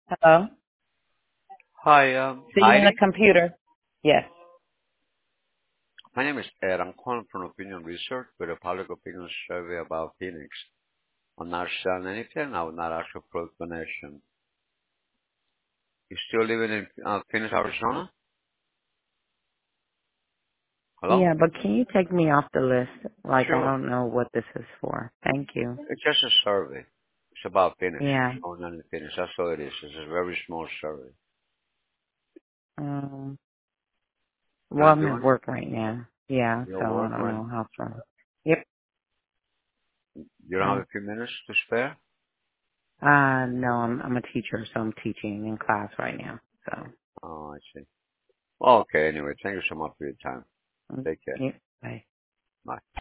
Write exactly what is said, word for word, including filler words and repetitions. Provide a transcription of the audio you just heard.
Hello? Hi, um, See you in the Heidi. computer. Yes. My name is Ed. I'm calling from Opinion Research with a public opinion survey about Phoenix. I'm not selling anything. I would not ask for a donation. You still living in uh, Phoenix, Arizona? Hello? Yeah, but can you take me off the list? Like, I Sure. don't know what this is for. Thank you. It's just a survey. It's about Phoenix. Yeah. What's going on in Phoenix. That's all it is. It's a very small survey. Um, well, Not I'm at doing it? work right now. Yeah, Your so I work, don't right? know how far. Yep. You don't have Bye. a few minutes to spare? Uh, no, I'm, I'm a teacher, so I'm teaching in class right now. So, Oh, I see. Okay, anyway, thank you so much for your time. mm, Take care. yep. Bye. Bye.